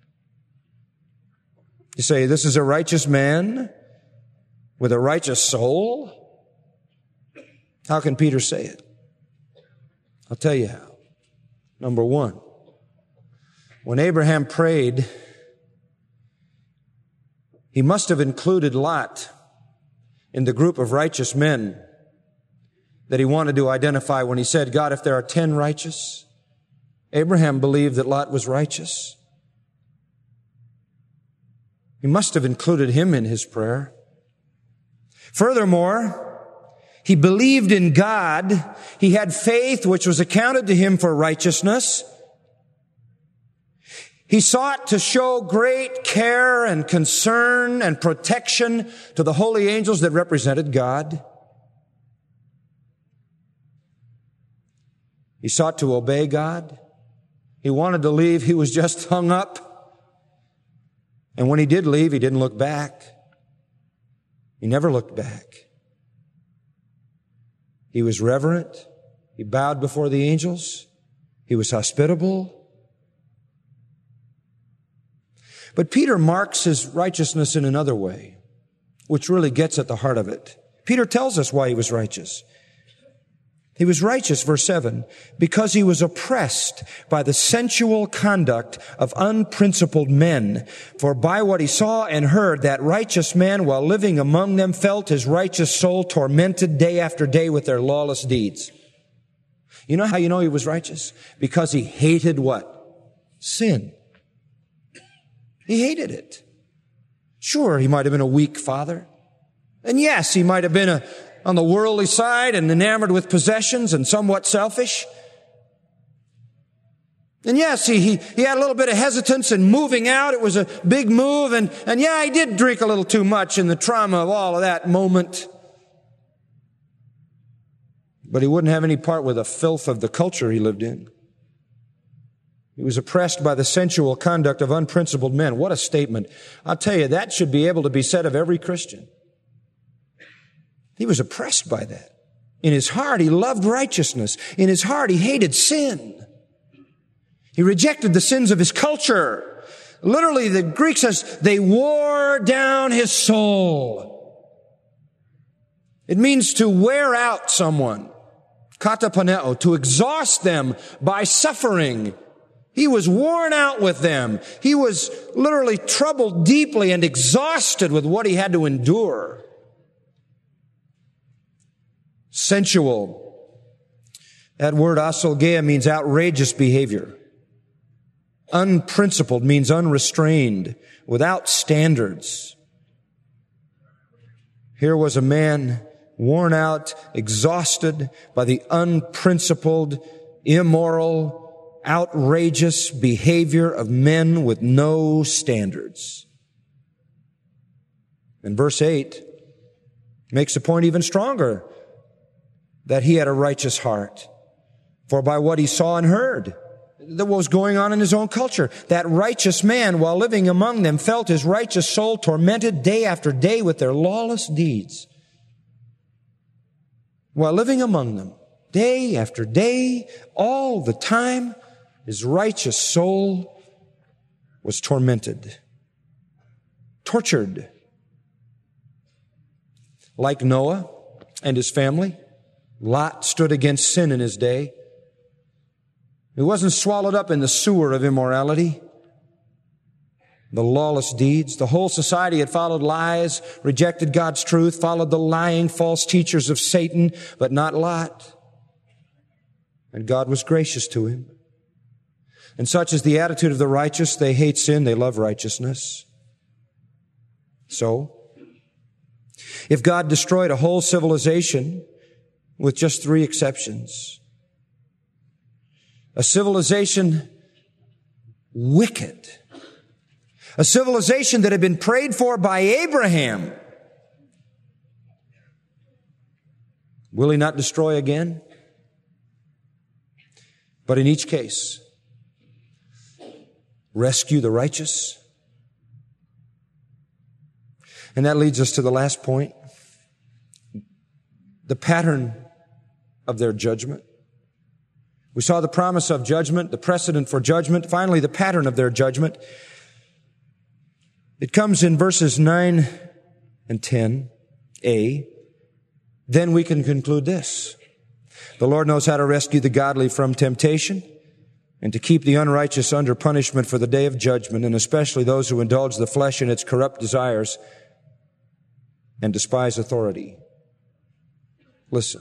You say, this is a righteous man with a righteous soul? How can Peter say it? I'll tell you how. Number 1, when Abraham prayed, he must have included Lot in the group of righteous men that he wanted to identify when he said, God, if there are 10 righteous, Abraham believed that Lot was righteous. He must have included him in his prayer. Furthermore, he believed in God. He had faith which was accounted to him for righteousness. He sought to show great care and concern and protection to the holy angels that represented God. He sought to obey God. He wanted to leave. He was just hung up. And when he did leave, he didn't look back. He never looked back. He was reverent. He bowed before the angels. He was hospitable. But Peter marks his righteousness in another way, which really gets at the heart of it. Peter tells us why he was righteous. He was righteous, verse 7, because he was oppressed by the sensual conduct of unprincipled men. For by what he saw and heard, that righteous man, while living among them, felt his righteous soul tormented day after day with their lawless deeds. You know how you know he was righteous? Because he hated what? Sin. He hated it. Sure, he might have been a weak father. And yes, he might have been on the worldly side and enamored with possessions and somewhat selfish. And yes, he had a little bit of hesitance in moving out. It was a big move. And yeah, he did drink a little too much in the trauma of all of that moment. But he wouldn't have any part with the filth of the culture he lived in. He was oppressed by the sensual conduct of unprincipled men. What a statement. I'll tell you, that should be able to be said of every Christian. He was oppressed by that. In his heart, he loved righteousness. In his heart, he hated sin. He rejected the sins of his culture. Literally, the Greek says, they wore down his soul. It means to wear out someone. Katapaneo, to exhaust them by suffering. He was worn out with them. He was literally troubled deeply and exhausted with what he had to endure. Sensual. That word asolgeia means outrageous behavior. Unprincipled means unrestrained, without standards. Here was a man worn out, exhausted by the unprincipled, immoral, outrageous behavior of men with no standards. And verse 8 makes the point even stronger, that he had a righteous heart. For by what he saw and heard, that was going on in his own culture, that righteous man, while living among them, felt his righteous soul tormented day after day with their lawless deeds. While living among them, day after day, all the time, his righteous soul was tormented, tortured. Like Noah and his family, Lot stood against sin in his day. He wasn't swallowed up in the sewer of immorality, the lawless deeds. The whole society had followed lies, rejected God's truth, followed the lying, false teachers of Satan, but not Lot. And God was gracious to him. And such is the attitude of the righteous. They hate sin, they love righteousness. So, if God destroyed a whole civilization with just 3 exceptions, a civilization wicked, a civilization that had been prayed for by Abraham, will he not destroy again? But in each case, rescue the righteous. And that leads us to the last point, the pattern of their judgment. We saw the promise of judgment, the precedent for judgment, finally the pattern of their judgment. It comes in verses 9 and 10a. Then we can conclude this. The Lord knows how to rescue the godly from temptation and to keep the unrighteous under punishment for the day of judgment, and especially those who indulge the flesh in its corrupt desires and despise authority. Listen.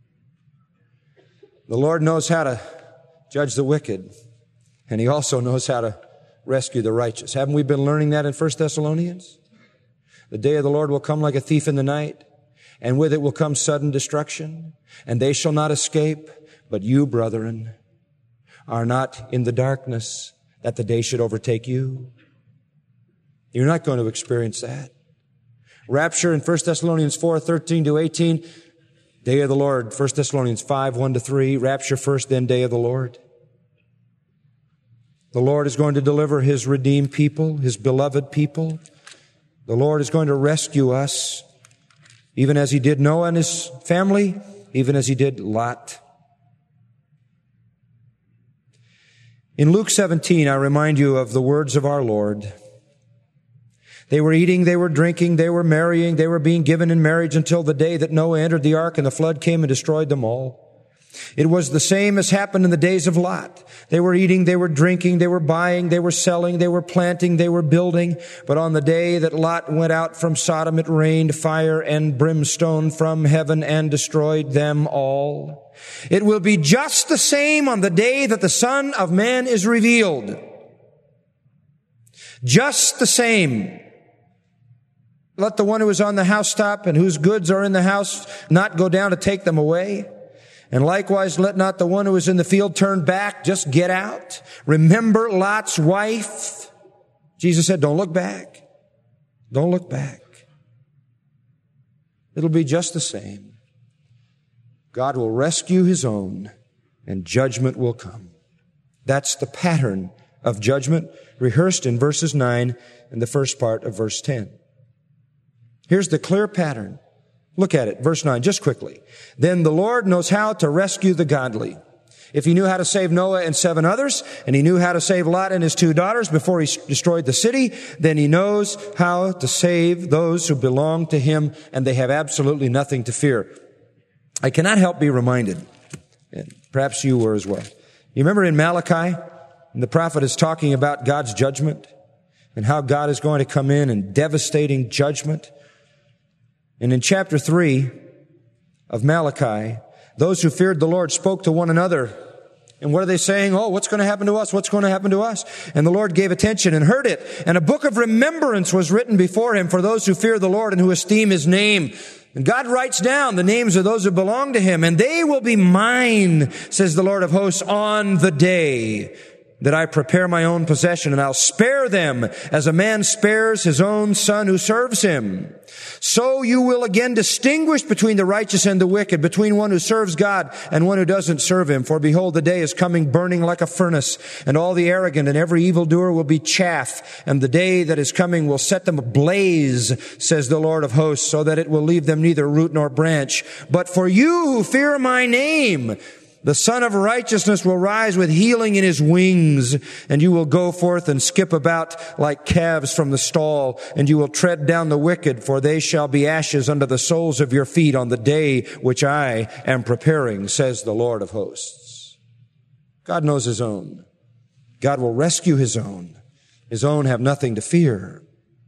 The Lord knows how to judge the wicked, and He also knows how to rescue the righteous. Haven't we been learning that in 1 Thessalonians? The day of the Lord will come like a thief in the night, and with it will come sudden destruction, and they shall not escape. But you, brethren, are not in the darkness, that the day should overtake you. You're not going to experience that. Rapture in 1 Thessalonians 4:13-18, day of the Lord, 1 Thessalonians 5:1-3, rapture first, then day of the Lord. The Lord is going to deliver His redeemed people, His beloved people. The Lord is going to rescue us, even as He did Noah and his family, even as He did Lot. In Luke 17, I remind you of the words of our Lord. They were eating, they were drinking, they were marrying, they were being given in marriage until the day that Noah entered the ark and the flood came and destroyed them all. It was the same as happened in the days of Lot. They were eating, they were drinking, they were buying, they were selling, they were planting, they were building. But on the day that Lot went out from Sodom, it rained fire and brimstone from heaven and destroyed them all. It will be just the same on the day that the Son of Man is revealed. Just the same. Let the one who is on the housetop and whose goods are in the house not go down to take them away. And likewise, let not the one who is in the field turn back, just get out. Remember Lot's wife. Jesus said, don't look back. Don't look back. It'll be just the same. God will rescue His own, and judgment will come. That's the pattern of judgment rehearsed in verses 9 and the first part of verse 10. Here's the clear pattern. Look at it, verse 9, just quickly. Then the Lord knows how to rescue the godly. If He knew how to save Noah and 7 others, and He knew how to save Lot and his 2 daughters before He destroyed the city, then He knows how to save those who belong to Him, and they have absolutely nothing to fear. I cannot help be reminded, and perhaps you were as well. You remember in Malachi, and the prophet is talking about God's judgment, and how God is going to come in devastating judgment. And in chapter 3 of Malachi, those who feared the Lord spoke to one another. And what are they saying? Oh, what's going to happen to us? What's going to happen to us? And the Lord gave attention and heard it. And a book of remembrance was written before Him for those who fear the Lord and who esteem His name. And God writes down the names of those who belong to Him. And they will be mine, says the Lord of hosts, on the day that I prepare my own possession, and I'll spare them as a man spares his own son who serves him. So you will again distinguish between the righteous and the wicked, between one who serves God and one who doesn't serve Him. For behold, the day is coming burning like a furnace, and all the arrogant and every evildoer will be chaff, and the day that is coming will set them ablaze, says the Lord of hosts, so that it will leave them neither root nor branch. But for you who fear my name, the Son of Righteousness will rise with healing in His wings, and you will go forth and skip about like calves from the stall, and you will tread down the wicked, for they shall be ashes under the soles of your feet on the day which I am preparing, says the Lord of hosts. God knows His own. God will rescue His own. His own have nothing to fear.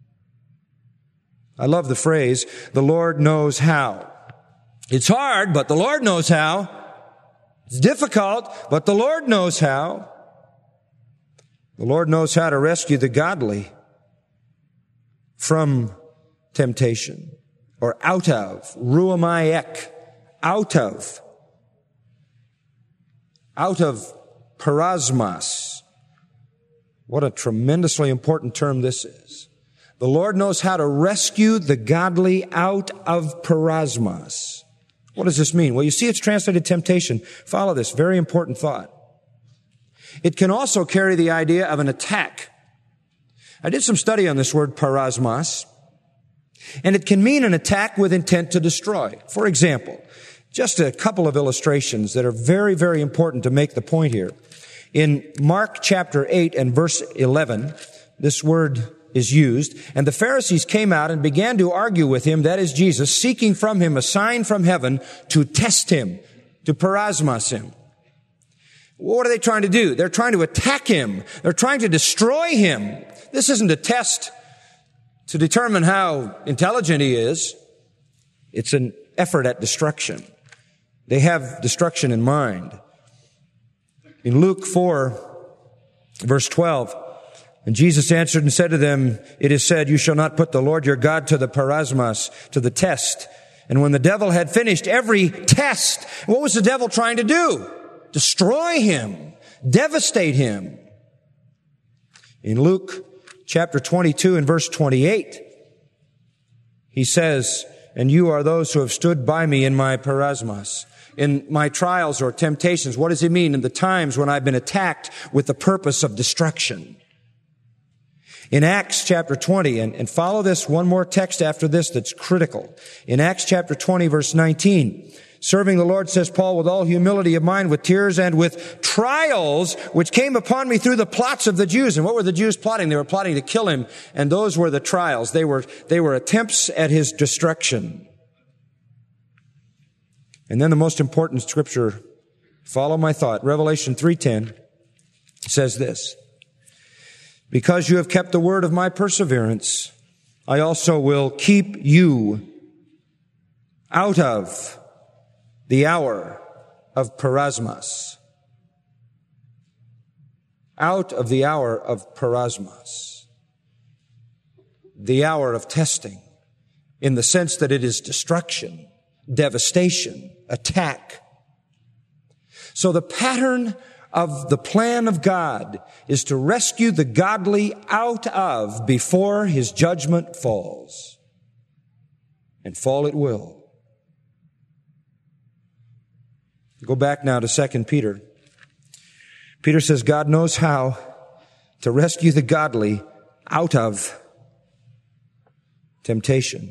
I love the phrase, the Lord knows how. It's hard, but the Lord knows how. It's difficult, but the Lord knows how. The Lord knows how to rescue the godly from temptation, or out of, ruamayek, out of parasmas. What a tremendously important term this is. The Lord knows how to rescue the godly out of parasmas. What does this mean? Well, you see it's translated temptation. Follow this, very important thought. It can also carry the idea of an attack. I did some study on this word parasmas, and it can mean an attack with intent to destroy. For example, just a couple of illustrations that are very, very important to make the point here. In Mark chapter 8 and verse 11, this word is used, and the Pharisees came out and began to argue with Him, that is Jesus, seeking from Him a sign from heaven to test Him, to parasmas Him. What are they trying to do? They're trying to attack Him. They're trying to destroy Him. This isn't a test to determine how intelligent He is. It's an effort at destruction. They have destruction in mind. In Luke 4, verse 12, and Jesus answered and said to them, it is said, you shall not put the Lord your God to the parasmas, to the test. And when the devil had finished every test, what was the devil trying to do? Destroy him, devastate him. In Luke chapter 22 and verse 28, he says, and you are those who have stood by me in my parasmas, in my trials or temptations. What does he mean? In the times when I've been attacked with the purpose of destruction. In Acts chapter 20, and follow this one more text after this that's critical. In Acts chapter 20 verse 19, Serving the Lord, says Paul, with all humility of mind, with tears and with trials, which came upon me through the plots of the Jews. And what were the Jews plotting? They were plotting to kill him, and those were the trials. They were attempts at his destruction. And then the most important scripture, follow my thought, Revelation 3:10 says this, because you have kept the word of my perseverance, I also will keep you out of the hour of parasmos. Out of the hour of parasmos. The hour of testing, in the sense that it is destruction, devastation, attack. So the pattern of the plan of God is to rescue the godly out of before his judgment falls. And fall it will. Go back now to 2 Peter. Peter says God knows how to rescue the godly out of temptation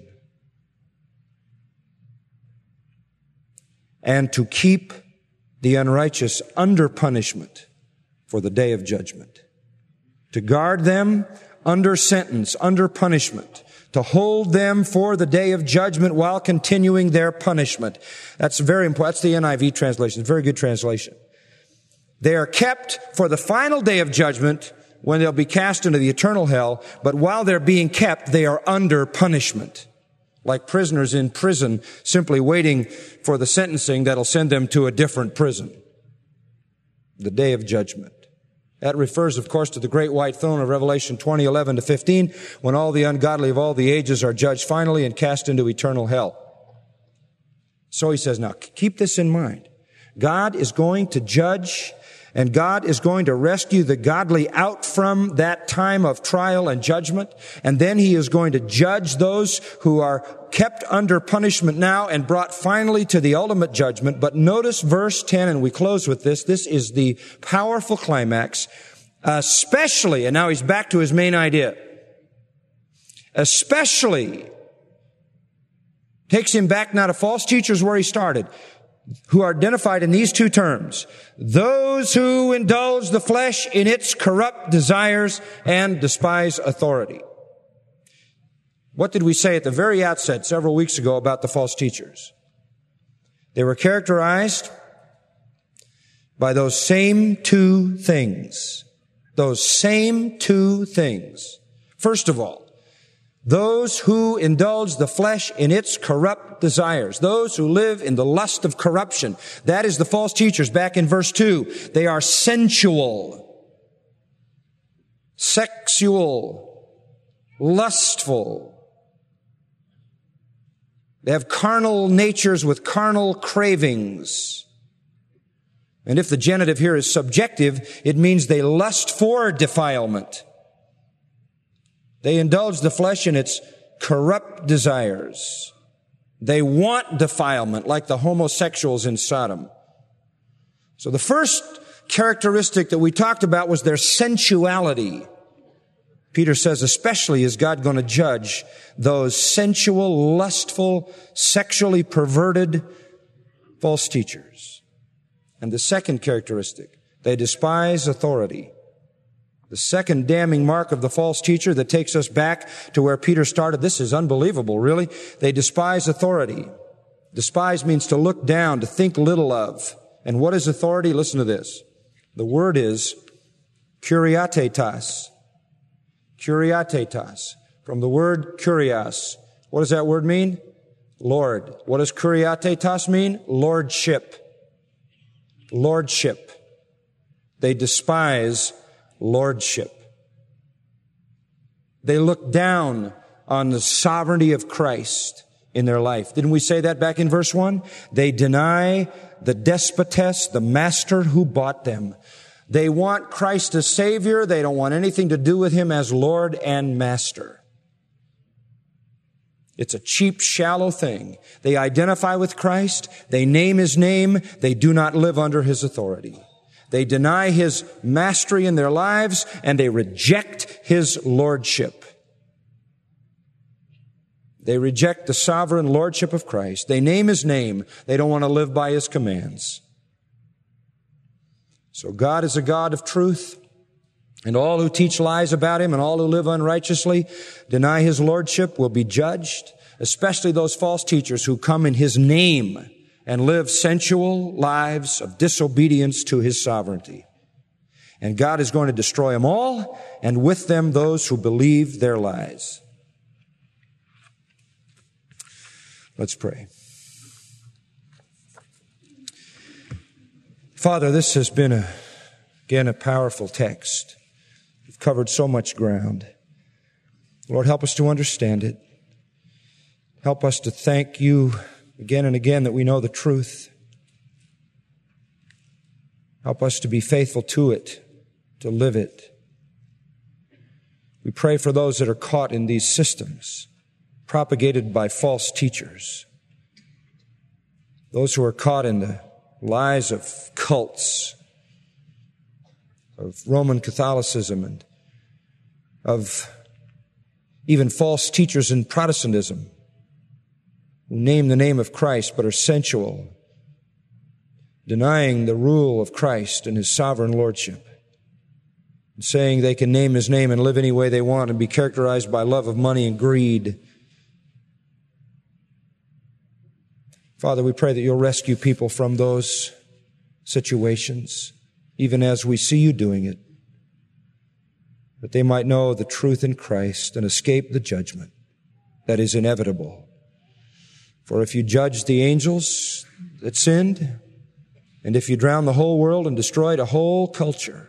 and to keep the unrighteous under punishment for the day of judgment. To guard them under sentence, under punishment. To hold them for the day of judgment while continuing their punishment. That's very important. That's the NIV translation. It's a very good translation. They are kept for the final day of judgment when they'll be cast into the eternal hell. But while they're being kept, they are under punishment. Like prisoners in prison, simply waiting for the sentencing that'll send them to a different prison. The day of judgment. That refers, of course, to the great white throne of Revelation 20:11-15, when all the ungodly of all the ages are judged finally and cast into eternal hell. So he says, now, keep this in mind. God is going to judge, and God is going to rescue the godly out from that time of trial and judgment, and then he is going to judge those who are kept under punishment now and brought finally to the ultimate judgment. But notice verse 10, and we close with this. This is the powerful climax, especially, and now he's back to his main idea, especially takes him back now to false teachers where he started, who are identified in these two terms: those who indulge the flesh in its corrupt desires and despise authority. What did we say at the very outset several weeks ago about the false teachers? They were characterized by those same two things. Those same two things. First of all, those who indulge the flesh in its corrupt desires. Those who live in the lust of corruption. That is the false teachers. Back in verse 2, they are sensual, sexual, lustful. They have carnal natures with carnal cravings. And if the genitive here is subjective, it means they lust for defilement. They indulge the flesh in its corrupt desires. They want defilement, like the homosexuals in Sodom. So the first characteristic that we talked about was their sensuality. Peter says, especially is God going to judge those sensual, lustful, sexually perverted false teachers. And the second characteristic, they despise authority. The second damning mark of the false teacher that takes us back to where Peter started. This is unbelievable, really. They despise authority. Despise means to look down, to think little of. And what is authority? Listen to this. The word is kuriatetas. Kuriatetas. From the word kurios. What does that word mean? Lord. What does kuriatetas mean? Lordship. Lordship. They despise lordship. They look down on the sovereignty of Christ in their life. Didn't we say that back in verse 1? They deny the despotess, the master who bought them. They want Christ as Savior. They don't want anything to do with Him as Lord and Master. It's a cheap, shallow thing. They identify with Christ. They name His name. They do not live under His authority. They deny His mastery in their lives, and they reject His lordship. They reject the sovereign lordship of Christ. They name His name. They don't want to live by His commands. So God is a God of truth, and all who teach lies about Him and all who live unrighteously, deny His lordship, will be judged, especially those false teachers who come in His name and live sensual lives of disobedience to His sovereignty. And God is going to destroy them all, and with them those who believe their lies. Let's pray. Father, this has been again a powerful text. We've covered so much ground. Lord, help us to understand it. Help us to thank You again and again that we know the truth. Help us to be faithful to it, to live it. We pray for those that are caught in these systems propagated by false teachers, those who are caught in the lies of cults, of Roman Catholicism, and of even false teachers in Protestantism who name the name of Christ but are sensual, denying the rule of Christ and His sovereign lordship, and saying they can name His name and live any way they want and be characterized by love of money and greed. Father, we pray that You'll rescue people from those situations, even as we see You doing it, that they might know the truth in Christ and escape the judgment that is inevitable. For if You judge the angels that sinned, and if You drown the whole world and destroyed a whole culture,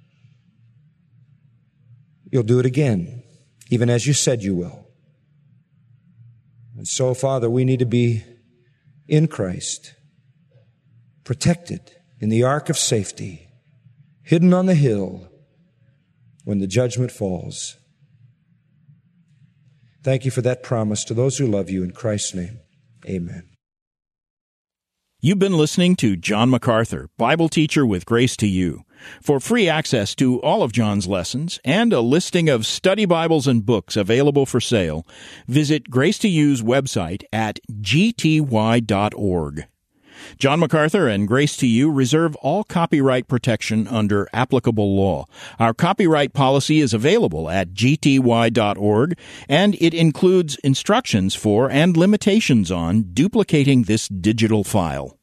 You'll do it again, even as You said You will. And so, Father, we need to be in Christ, protected in the ark of safety, hidden on the hill when the judgment falls. Thank You for that promise to those who love You in Christ's name. Amen. You've been listening to John MacArthur, Bible teacher with Grace to You. For free access to all of John's lessons and a listing of study Bibles and books available for sale, visit Grace to You's website at gty.org. John MacArthur and Grace to You reserve all copyright protection under applicable law. Our copyright policy is available at gty.org, and it includes instructions for and limitations on duplicating this digital file.